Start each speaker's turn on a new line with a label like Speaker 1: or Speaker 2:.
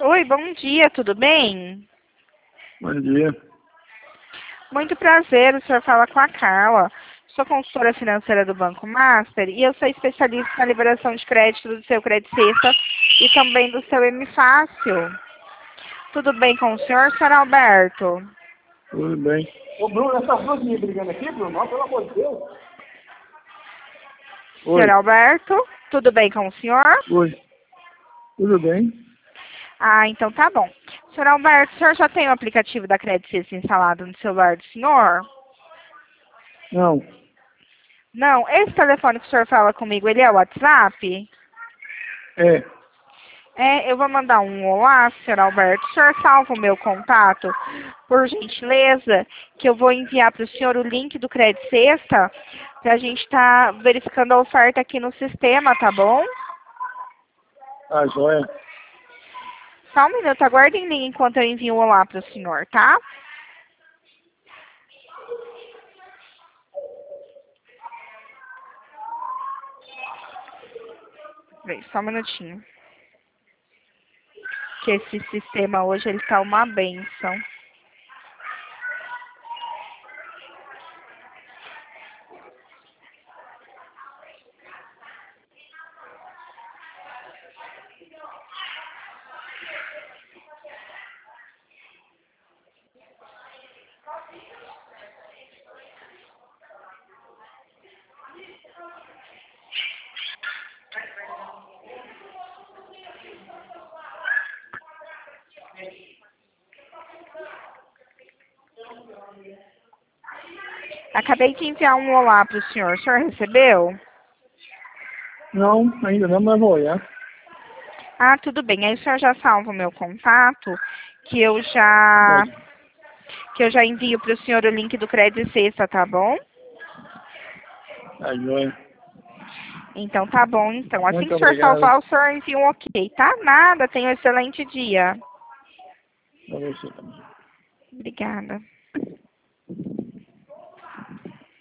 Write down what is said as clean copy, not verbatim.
Speaker 1: Oi, bom dia, tudo bem?
Speaker 2: Bom dia.
Speaker 1: Muito prazer, o senhor fala com a Carla. Sou consultora financeira do Banco Master e eu sou especialista na liberação de crédito do seu Crédito Sexta e também do seu M Fácil. Tudo bem com o senhor Alberto?
Speaker 2: Tudo bem.
Speaker 3: Ô, Bruno, essas duas me brigando aqui, Bruno, ó, pelo amor de Deus.
Speaker 2: Oi.
Speaker 1: Senhor Alberto, tudo bem com o senhor?
Speaker 2: Oi. Tudo bem?
Speaker 1: Ah, então tá bom. Senhor Alberto, o senhor já tem o aplicativo da Crédito Sexta instalado no celular do senhor?
Speaker 2: Não.
Speaker 1: Não, esse telefone que o senhor fala comigo, ele é o WhatsApp?
Speaker 2: É.
Speaker 1: Eu vou mandar um olá, senhor Alberto. O senhor salva o meu contato, por gentileza, que eu vou enviar para o senhor o link do Crédito Sexta, para a gente estar verificando a oferta aqui no sistema, tá bom?
Speaker 2: Tá joia.
Speaker 1: Só um minuto, aguardem em linha enquanto eu envio um olá para o senhor, tá? Peraí, só um minutinho. Que esse sistema hoje, ele tá uma bênção. Acabei de enviar um olá para o senhor. O senhor recebeu?
Speaker 2: Não, ainda não, mas vou olhar.
Speaker 1: Ah, tudo bem. Aí o senhor já salva o meu contato, que eu já envio para o senhor o link do Crédito Sexta, tá bom?
Speaker 2: Tá joia.
Speaker 1: Então tá bom, então. Assim que
Speaker 2: Muito
Speaker 1: o senhor
Speaker 2: obrigado.
Speaker 1: salvar, o senhor envia um ok, tá? Nada, tenha um excelente dia.
Speaker 2: Pra você também.
Speaker 1: Obrigada.